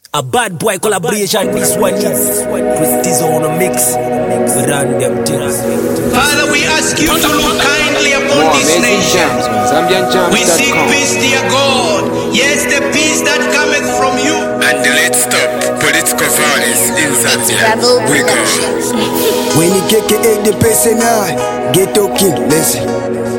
A bad boy collaboration, this one is Prestige on a mix. We run them things. Father, we ask you to look kindly upon this nation. We seek peace, dear God. Yes, the peace that cometh from you. And let's stop political violence in Zambia. We go. When you get the person out, get talking, listen.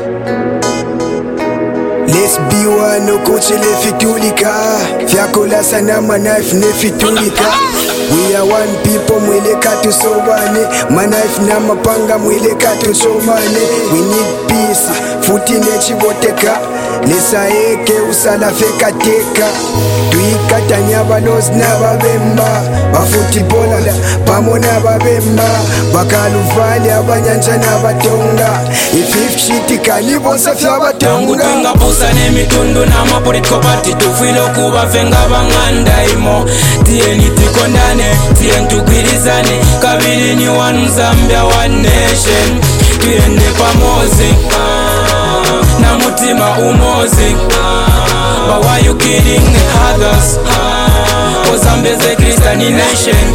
Let's be one, no coach, le fitulika. Fiakola sana knife ne fitulika. We are one people, mwile katu sobane. Knife na mapanga, mwile katu sobane. We need peace, futi nechi boteka. Lesa eke usala feka teka. Tuikata nyaba nos na babemba. Bafuti bola, pamo na babemba. Bakaluvali abanyanja na batonga. If shiti kalibo safya batonga. Busane mitundu na mapolitiko party tufilo kuba fenga banganda imo tieni tikondane tien tukwirizane kabili ni one Zambia one nation tuende pamoja na mutima umozi but why you killing the others Zambia is a Christian nation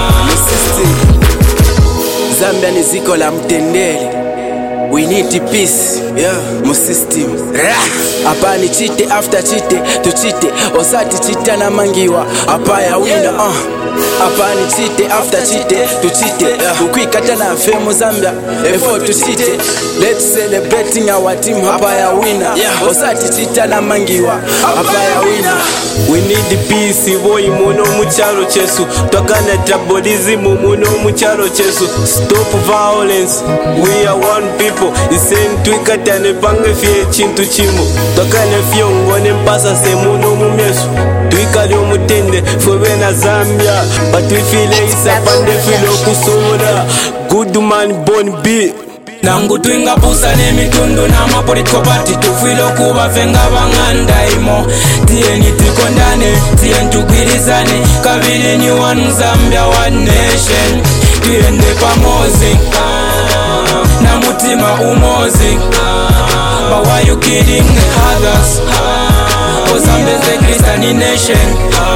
Zambia ni ziko la mtendele. We need peace, yeah, mu system. Apa ni chite after chite, to chite. Osati chita na mangiwa, apa ya wina, Apa ni chite after chite, to chite. Ukwikata na femu Zambia, effort to chite. Let's celebrating our team, apa ya wina. Osati chita na mangiwa, apa ya wina. We need the peace, boy, muno mucharo chesu. Tokana tribalism, muno mucharo chesu. Stop violence, we are one people. Isen tuikatane pange fie chintu chimo. Tokane fie ngone mpasa se muno mumesu. Tuikali omutende fwe na Zambia. But we feel isa pande filo kusura. Good man born be. Nangu twinga busane mitundu na mapolitiko party tufilo kuba fenga banganda imo tieni tikondane tien tukwirizane kabili ni one Zambia one nation tuende pamoja na mutima umozi but why you killing the others Zambia is a Christian nation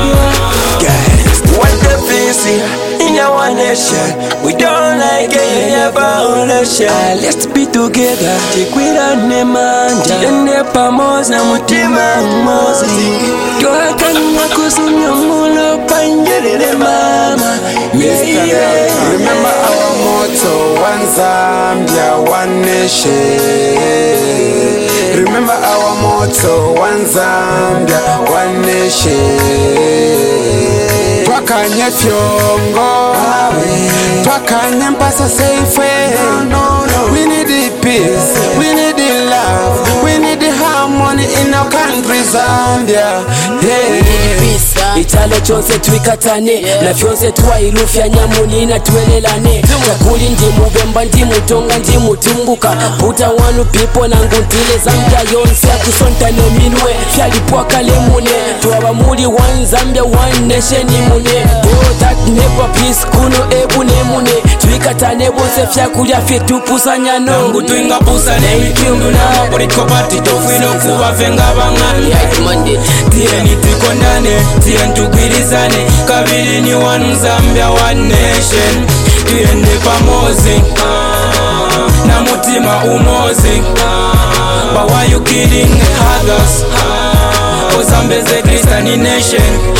want the peace in our nation. We don't like any violation. Let's be together. Tikwirane manja. Tiende pamoja na mutima umozi. Tuakanya kusunyumulo panjelele mama. Remember our motto, one Zambia, one nation. Remember our motto, one Zambia, one nation. Twakanye fyongo, twakanye mpasa safe. We need the peace, we need the love, we need the harmony in our country Zambia. Italo chonse twikatane na fyonse twailufya nyamuni na twelelane takuli ndi mubemba ndi mutonga ndi mutunguka puta wanu people na nguntile Zambia yonse akusontane minwe fyalipwa kale mune twaba muli one Zambia one nation mune that never peace kuno ebune mune twikatane bonse fyakulya fye tupusanya no nangu twinga busane mitundu na mapolitiko party tufilo kuba fenga banganda tieni tikondane tien tukwirizane kabili ni one Zambia one nation tuende pamoja na mutima umozi but why you killing the others Zambia is a Christian nation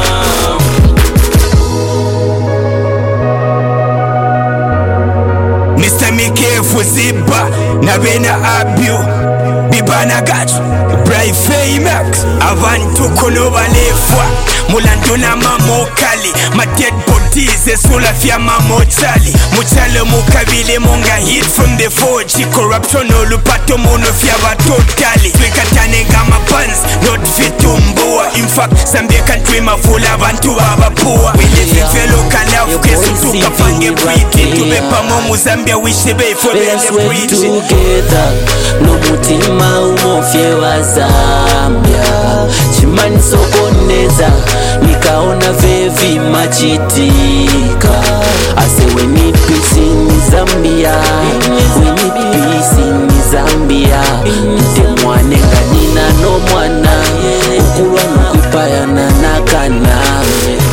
Mr. Mikefu Ziba na bena abyu bibana gatu Bright Faymax abantu kono balefwa mulanduna mamokali ma dead bodies esula fya mamochali muchale mukabile monga hit from the forge corruption olupato mono fya batotali twekatane ngama pants not fitumbua in fact Zambia country mafula abantu abapoa we live in fellow kalafu kesu tukapange breed tubepa mu Zambia wishebe for the breed together no mutima umofye wa Zambia chimani sokoneza nikaona vevi machitika I say we need peace in Zambia we need peace in Zambia nite mwane nganina no mwana ukulwa nukwipayana nakana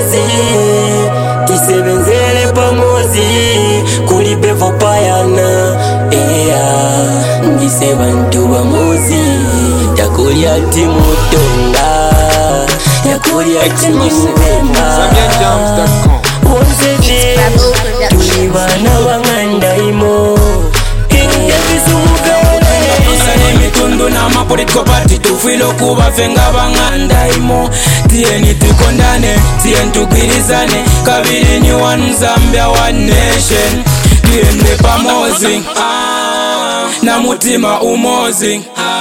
pamozi, tisebenzele pamozi, kuli bevo payana. Ndise bantu bamozi, yakulya timutonga, yakulya timubemba. Wonse tuli bana banganda imo. Mitundu na mapolitical party tufilo kuba fenga banganda imo. Tieni tukondane, tien tukwirizane, kabili ni one Zambia one nation. Tiende pamozi na mutima umozi.